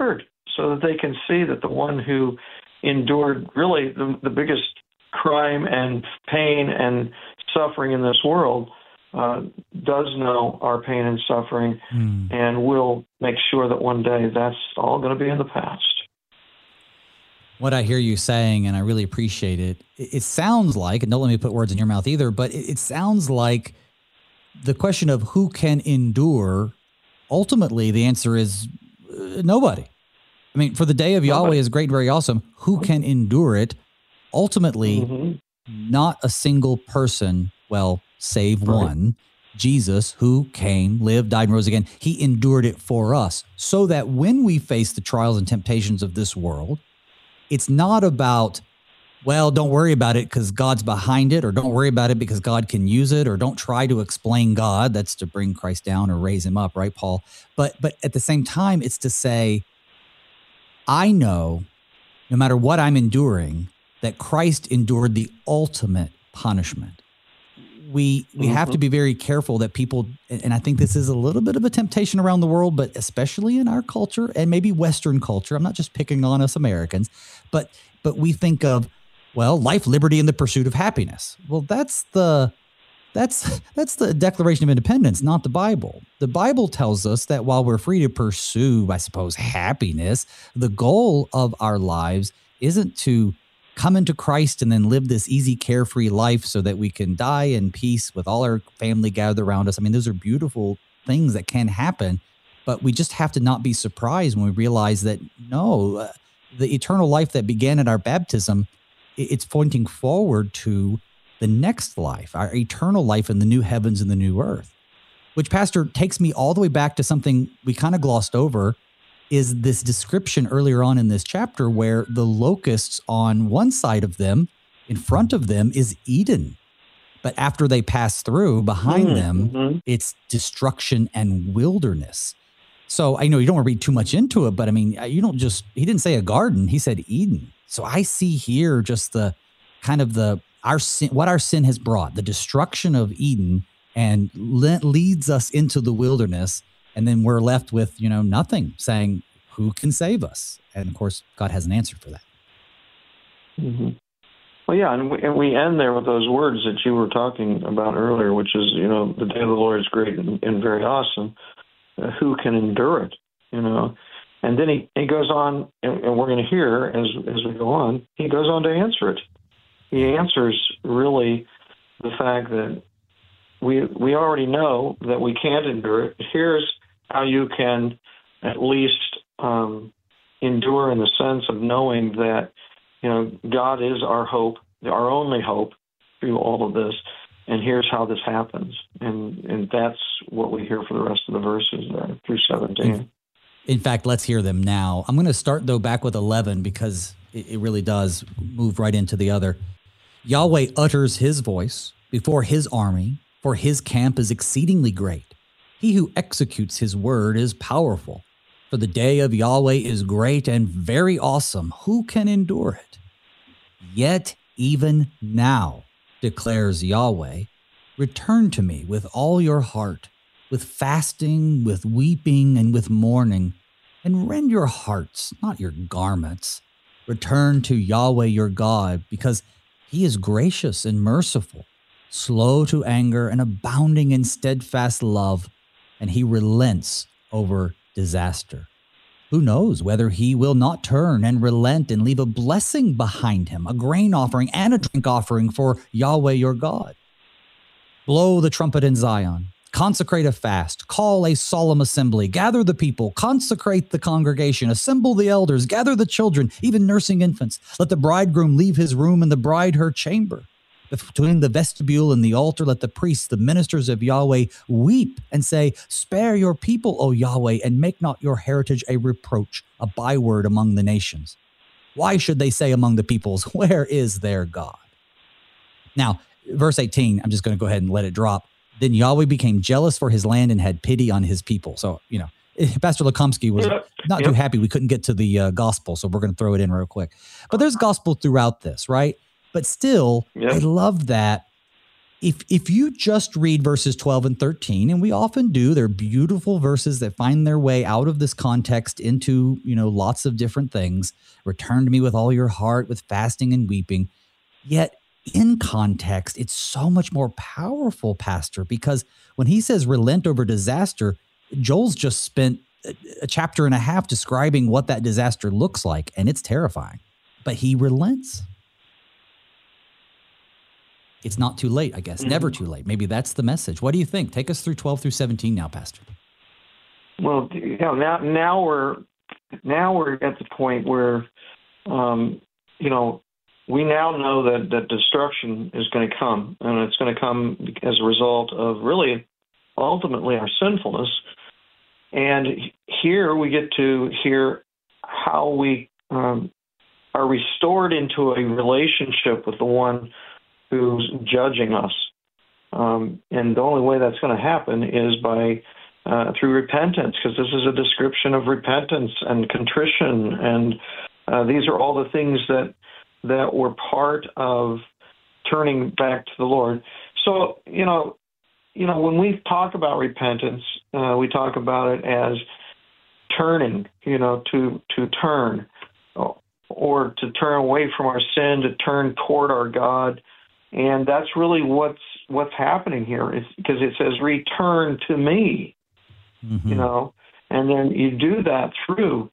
so that they can see that the one who endured really the, the biggest crime and pain and suffering in this world uh, does know our pain and suffering, mm. and will make sure that one day that's all going to be in the past.
What I hear you saying, and I really appreciate it, it, it sounds like, and don't let me put words in your mouth either, but it, it sounds like the question of who can endure, ultimately the answer is uh, nobody. I mean, for the day of nobody. Yahweh is great and very awesome. Who can endure it? Ultimately, mm-hmm. not a single person, well, save right. one, Jesus, who came, lived, died, and rose again. He endured it for us so that when we face the trials and temptations of this world, it's not about, well, don't worry about it because God's behind it, or don't worry about it because God can use it, or don't try to explain God. That's to bring Christ down or raise him up, right, Paul? But but at the same time, it's to say, I know, no matter what I'm enduring, that Christ endured the ultimate punishment. We we mm-hmm. have to be very careful that people, and I think this is a little bit of a temptation around the world, but especially in our culture and maybe Western culture. I'm not just picking on us Americans, but but we think of, well, life, liberty, and the pursuit of happiness. Well, that's the that's that's the Declaration of Independence, not the Bible. The Bible tells us that while we're free to pursue, I suppose, happiness, the goal of our lives isn't to come into Christ and then live this easy, carefree life so that we can die in peace with all our family gathered around us. I mean, those are beautiful things that can happen, but we just have to not be surprised when we realize that, no, uh, the eternal life that began at our baptism, it's pointing forward to the next life, our eternal life in the new heavens and the new earth, which, Pastor, takes me all the way back to something we kind of glossed over, is this description earlier on in this chapter where the locusts on one side of them, in front of them, is Eden. But after they pass through, behind mm-hmm. them, it's destruction and wilderness. So I know you don't want to read too much into it, but I mean, you don't just, he didn't say a garden, he said Eden. So I see here just the kind of the, our sin, what our sin has brought, the destruction of Eden, and le- leads us into the wilderness. And then we're left with, you know, nothing, saying, who can save us? And of course, God has an answer for that.
Mm-hmm. Well, yeah, and we, and we end there with those words that you were talking about earlier, which is, you know, the day of the Lord is great and, and very awesome. Uh, who can endure it? You know, and then he, he goes on, and, and we're going to hear as as we go on, he goes on to answer it. He answers really the fact that we we already know that we can't endure it. Here's how you can at least um, endure, in the sense of knowing that, you know, God is our hope, our only hope through all of this. And here's how this happens. And and that's what we hear for the rest of the verses there through seventeen.
In, in fact, let's hear them now. I'm going to start, though, back with eleven, because it, it really does move right into the other. Yahweh utters his voice before his army, for his camp is exceedingly great. He who executes his word is powerful. For the day of Yahweh is great and very awesome. Who can endure it? Yet even now, declares Yahweh, return to me with all your heart, with fasting, with weeping, and with mourning, and rend your hearts, not your garments. Return to Yahweh your God, because he is gracious and merciful, slow to anger and abounding in steadfast love, and he relents over disaster. Who knows whether he will not turn and relent and leave a blessing behind him, a grain offering and a drink offering for Yahweh your God. Blow the trumpet in Zion, consecrate a fast, call a solemn assembly, gather the people, consecrate the congregation, assemble the elders, gather the children, even nursing infants. Let the bridegroom leave his room and the bride her chamber. Between the vestibule and the altar, let the priests, the ministers of Yahweh, weep and say, spare your people, O Yahweh, and make not your heritage a reproach, a byword among the nations. Why should they say among the peoples, where is their God? Now, verse eighteen, I'm just going to go ahead and let it drop. Then Yahweh became jealous for his land and had pity on his people. So, you know, Pastor Lekomsky was yep. not yep. too happy we couldn't get to the uh, gospel, so we're going to throw it in real quick. But there's gospel throughout this, right? But still, yep. I love that if if you just read verses twelve and thirteen, and we often do, they're beautiful verses that find their way out of this context into, you know, lots of different things. Return to me with all your heart, with fasting and weeping. Yet in context, it's so much more powerful, Pastor, because when he says relent over disaster, Joel's just spent a, a chapter and a half describing what that disaster looks like, and it's terrifying. But he relents. It's not too late, I guess. Mm-hmm. Never too late. Maybe that's the message. What do you think? Take us through twelve through seventeen now, Pastor.
Well, you know, now now we're now we're at the point where, um, you know, we now know that, that destruction is going to come, and it's going to come as a result of really, ultimately, our sinfulness. And here we get to hear how we um, are restored into a relationship with the one who's judging us. Um, and the only way that's going to happen is by uh, through repentance, because this is a description of repentance and contrition. And uh, these are all the things that that were part of turning back to the Lord. So, you know, you know, when we talk about repentance, uh, we talk about it as turning, you know, to to turn, or to turn away from our sin, to turn toward our God. And that's really what's what's happening here, is because it says, return to me, mm-hmm. you know, and then you do that through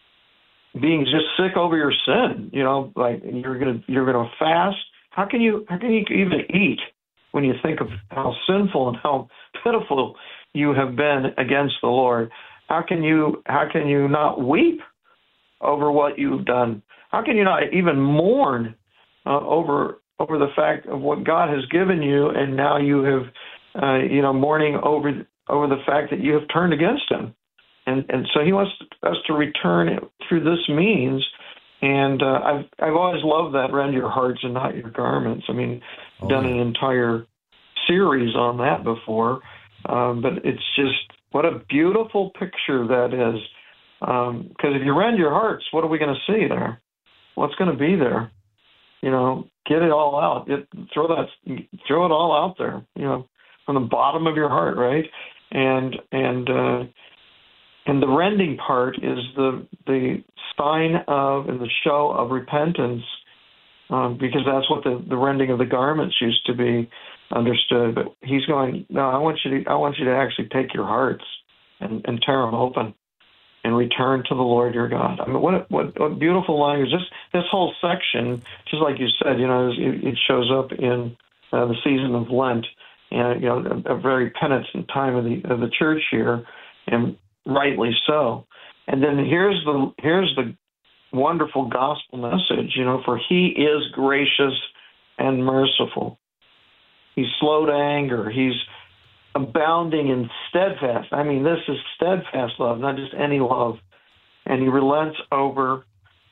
being just sick over your sin, you know, like you're gonna you're gonna fast. How can you how can you even eat when you think of how sinful and how pitiful you have been against the Lord? How can you how can you not weep over what you've done? How can you not even mourn uh, over over the fact of what God has given you, and now you have, uh, you know, mourning over over the fact that you have turned against Him, and and so He wants us to return through this means. And uh, I've I've always loved that, rend your hearts and not your garments. I mean, oh, done an entire series on that before, um, but it's just what a beautiful picture that is. Because um, if you rend your hearts, what are we going to see there? What's going to be there? You know, get it all out. Get, throw that, throw it all out there. You know, from the bottom of your heart, right? And and uh, and the rending part is the the sign of and the show of repentance, um, because that's what the, the rending of the garments used to be understood. But He's going, no, I want you to I want you to actually take your hearts and, and tear them open and return to the Lord your God. I mean, what what, what beautiful language! This this whole section, just like you said, you know, it, it shows up in uh, the season of Lent, and you know, a, a very penitent time of the of the church here, and rightly so. And then here's the here's the wonderful gospel message, you know, for He is gracious and merciful. He's slow to anger. He's abounding in steadfast. I mean, this is steadfast love, not just any love. And He relents over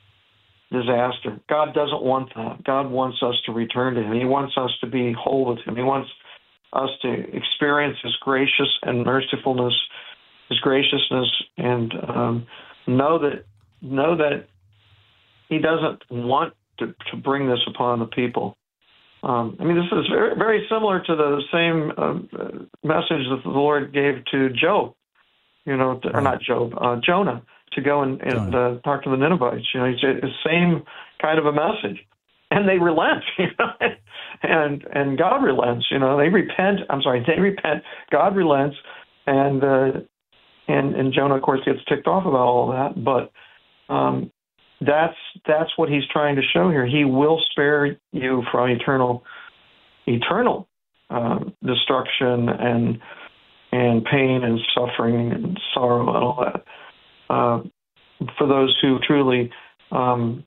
disaster. God doesn't want that. God wants us to return to Him. He wants us to be whole with Him. He wants us to experience His gracious and mercifulness, His graciousness, and um, know that know that He doesn't want to, to bring this upon the people. Um, I mean, this is very, very similar to the same uh, message that the Lord gave to Job, you know, to, or not Job, uh, Jonah, to go and, and uh, talk to the Ninevites. You know, it's the same kind of a message, and they relent, you know, and and God relents. You know, they repent. I'm sorry, they repent. God relents, and uh, and and Jonah, of course, gets ticked off about all that, but. Um, That's that's what He's trying to show here. He will spare you from eternal, eternal uh, destruction and and pain and suffering and sorrow and all that. Uh, for those who truly, um,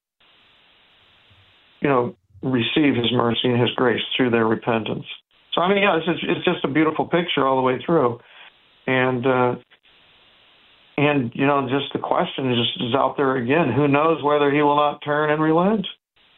you know, receive His mercy and His grace through their repentance. So I mean, yeah, it's it's just a beautiful picture all the way through, and. Uh, And, you know, just the question is just is out there again. Who knows whether He will not turn and relent?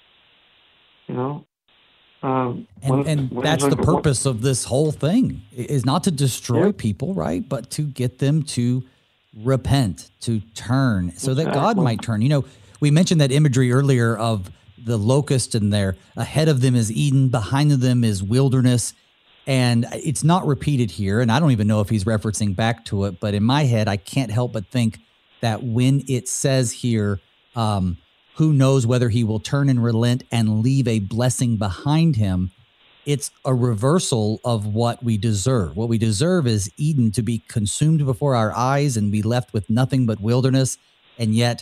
You know? Um,
and
when,
and
when
that's
the,
the purpose of this whole thing, is not to destroy
yeah.
people, right? But to get them to repent, to turn, so exactly. that God might turn. You know, we mentioned that imagery earlier of the locust, and there ahead of them is Eden, behind them is wilderness. And it's not repeated here, and I don't even know if he's referencing back to it, but in my head, I can't help but think that when it says here, um, who knows whether he will turn and relent and leave a blessing behind him, it's a reversal of what we deserve. What we deserve is Eden to be consumed before our eyes and be left with nothing but wilderness, and yet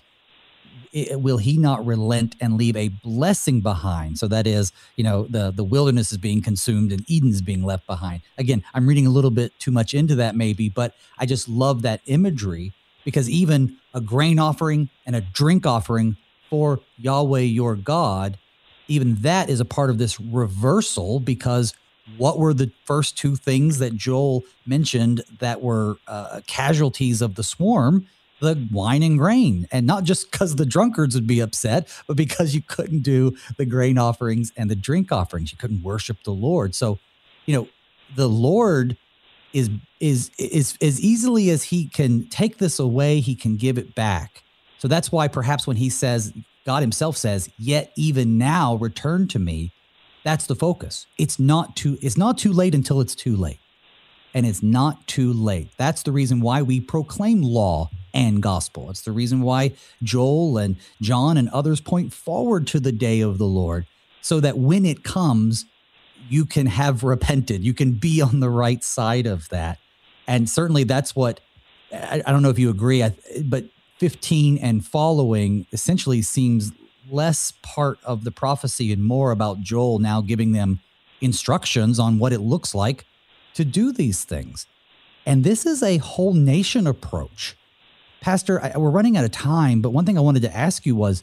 it, will he not relent and leave a blessing behind? So that is, you know, the, the wilderness is being consumed and Eden's being left behind. Again, I'm reading a little bit too much into that maybe, but I just love that imagery, because even a grain offering and a drink offering for Yahweh your God, even that is a part of this reversal, because what were the first two things that Joel mentioned that were uh, casualties of the swarm? The wine and grain. And not just because the drunkards would be upset, but because you couldn't do the grain offerings and the drink offerings. You couldn't worship the Lord. So, you know, the Lord is is is as easily as he can take this away, he can give it back. So that's why perhaps when he says, God himself says, yet even now return to me, that's the focus. It's not too, it's not too late until it's too late. And it's not too late. That's the reason why we proclaim law and gospel. It's the reason why Joel and John and others point forward to the day of the Lord, so that when it comes, you can have repented. You can be on the right side of that. And certainly that's what, I, I don't know if you agree, I, but fifteen and following essentially seems less part of the prophecy and more about Joel now giving them instructions on what it looks like to do these things. And this is a whole nation approach. Pastor, I, we're running out of time, but one thing I wanted to ask you was,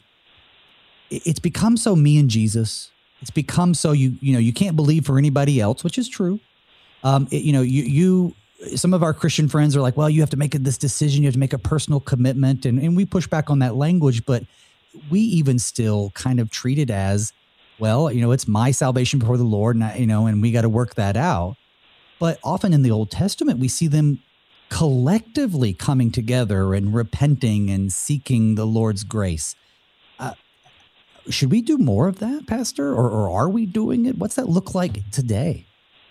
it, it's become so me and Jesus. It's become so you, you know, you can't believe for anybody else, which is true. Um, it, you know, you, you, some of our Christian friends are like, well, you have to make this decision. You have to make a personal commitment. And, and we push back on that language, but we even still kind of treat it as, well, you know, it's my salvation before the Lord, and I, you know, and we got to work that out. But often in the Old Testament, we see them collectively coming together and repenting and seeking the Lord's grace. Uh, should we do more of that, Pastor, or, or are we doing it? What's that look like today?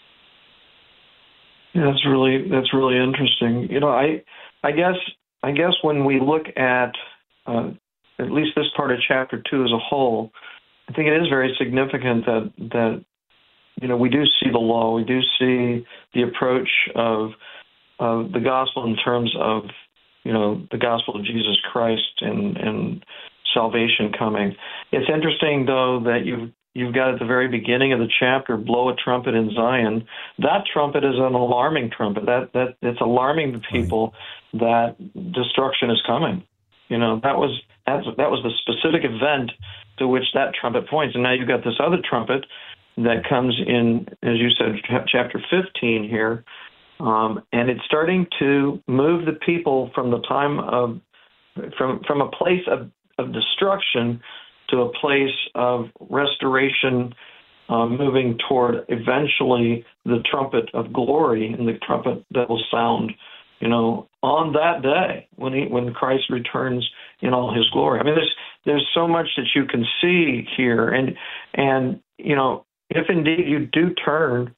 Yeah, that's really that's really interesting. You know, I I guess I guess when we look at uh, at least this part of chapter two as a whole, I think it is very significant that that you know we do see the law, we do see the approach of of the gospel in terms of you know the gospel of Jesus Christ and and salvation coming. It's interesting though that you've You've got at the very beginning of the chapter, blow a trumpet in Zion. That trumpet is an alarming trumpet. That that it's alarming the people that destruction is coming. You know, that was that's, that was the specific event to which that trumpet points. And now you've got this other trumpet that comes in, as you said, chapter fifteen here, um, and it's starting to move the people from the time of from from a place of, of destruction to a place of restoration, uh, moving toward eventually the trumpet of glory and the trumpet that will sound, you know, on that day when he, when Christ returns in all his glory. I mean, there's there's so much that you can see here, and and you know, if indeed you do turn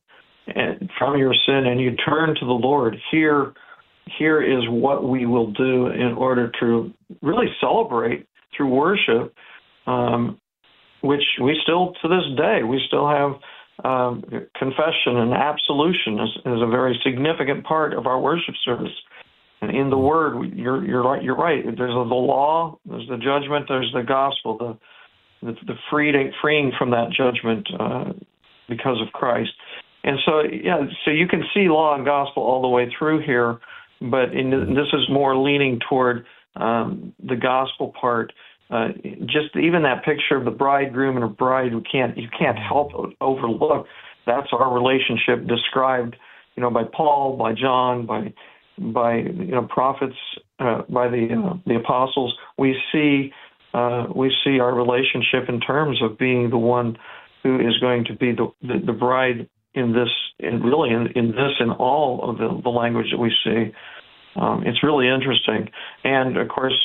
from your sin and you turn to the Lord, here here is what we will do in order to really celebrate through worship. Um, which we still, to this day, we still have um, confession and absolution as, as a very significant part of our worship service. And in the Word, you're you're right. You're right. There's the law, there's the judgment, there's the gospel, the the, the freeing freeing from that judgment uh, because of Christ. And so, yeah, so you can see law and gospel all the way through here, but in, this is more leaning toward um, the gospel part. Uh, just even that picture of the bridegroom and a bride, you can't you can't help overlook. That's our relationship described, you know, by Paul, by John, by by you know prophets, uh, by the uh, the apostles. We see uh, we see our relationship in terms of being the one who is going to be the the, the bride in this, in really in, in this and all of the, the language that we see. Um, it's really interesting, and of course,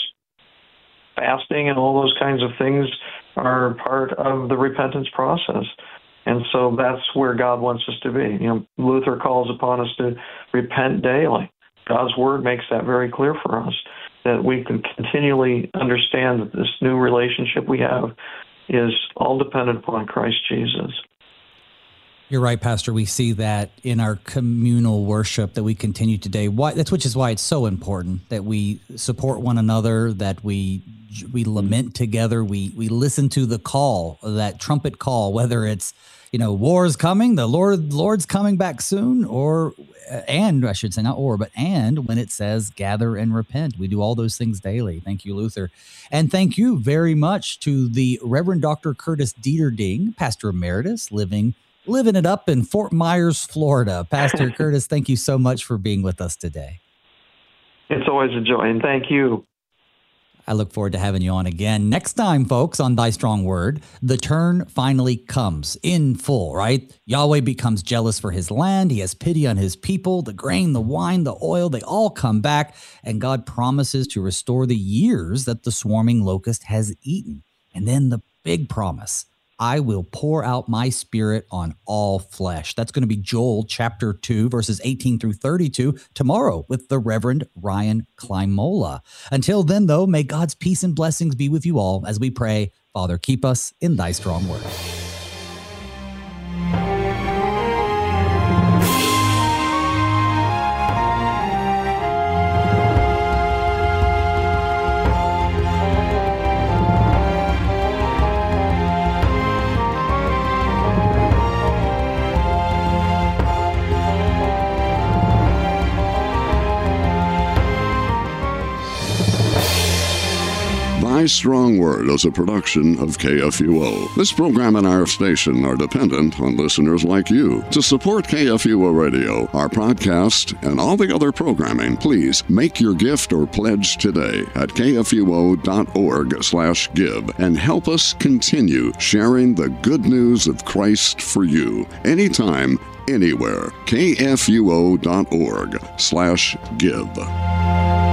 fasting and all those kinds of things are part of the repentance process. And so that's where God wants us to be. You know, Luther calls upon us to repent daily. God's word makes that very clear for us, that we can continually understand that this new relationship we have is all dependent upon Christ Jesus.
You're right, Pastor. We see that in our communal worship that we continue today. Why, that's which is why it's so important that we support one another, that we we lament together, we we listen to the call, that trumpet call, whether it's, you know, war is coming, the Lord Lord's coming back soon, or and I should say not or, but and when it says gather and repent. We do all those things daily. Thank you, Luther. And thank you very much to the Reverend Doctor Curtis Dieterding, Pastor Emeritus, living living it up in Fort Myers, Florida. Pastor Curtis, thank you so much for being with us today.
It's always a joy, and thank you.
I look forward to having you on again. Next time, folks, on Thy Strong Word, the turn finally comes in full, right? Yahweh becomes jealous for his land. He has pity on his people. The grain, the wine, the oil, they all come back, and God promises to restore the years that the swarming locust has eaten. And then the big promise, I will pour out my spirit on all flesh. That's going to be Joel chapter two, verses eighteen through thirty-two, tomorrow with the Reverend Ryan Klimola. Until then, though, may God's peace and blessings be with you all as we pray, Father, keep us in thy strong word.
Thy Strong Word is a production of K F U O. This program and our station are dependent on listeners like you. To support K F U O Radio, our podcast, and all the other programming, please make your gift or pledge today at kfuo.org slash give and help us continue sharing the good news of Christ for you. Anytime, anywhere. kfuo.org slash give.